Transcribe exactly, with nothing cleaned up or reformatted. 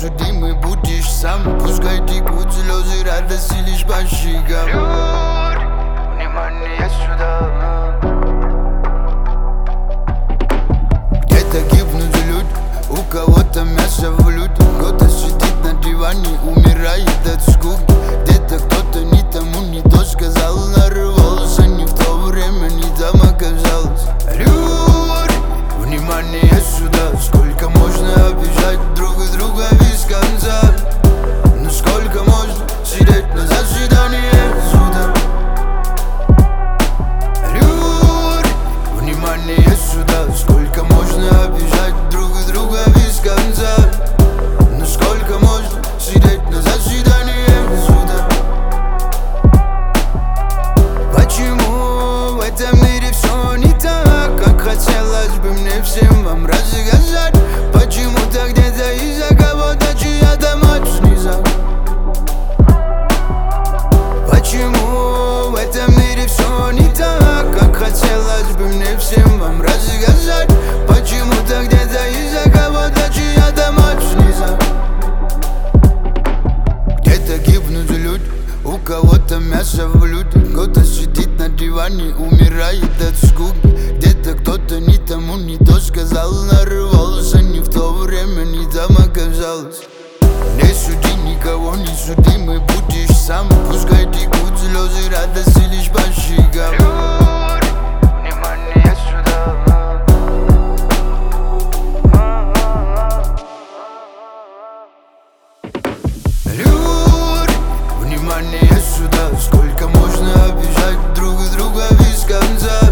несудимый будешь сам. Пускай текут слезы радости лишь по щекам. Люди, внимание сюда. Где-то гибнут люди, у кого-то мясо в блюде. Кто-то сидит на диване, умирает от скуки. Где-то кто-то не тому, не то сказал, нарвался. Не в то время, не там оказался. Люди, внимание сюда. Сколько можно обижать друг друга без конца? Ну сколько можно сидеть на заседании суда? Люди, внимание сюда. Сколько можно обижать друг друга без конца? Ну сколько можно сидеть на заседании суда? Почему в этом мире все не так, как хотелось бы мне всем вам рассказать? Почему-то где-то из-за кого-то чья-то мать снизу. Почему в этом мире все не так, как хотелось бы мне всем вам рассказать? Почему-то где-то из-за кого-то чья-то мать снизу. Где-то гибнут люди, у кого-то мясо в блюде. Кто-то сидит на диване, умирает от скуки. Где-то кто-то не тому, не то сказал, нарвался. Не в то время, не там оказался. Не суди никого, не судимый будешь сам. Пускай текут слезы радости лишь по щекам. Люди, внимание сюда. Люди, внимание сюда. Сколько можно обижать друг друга без конца?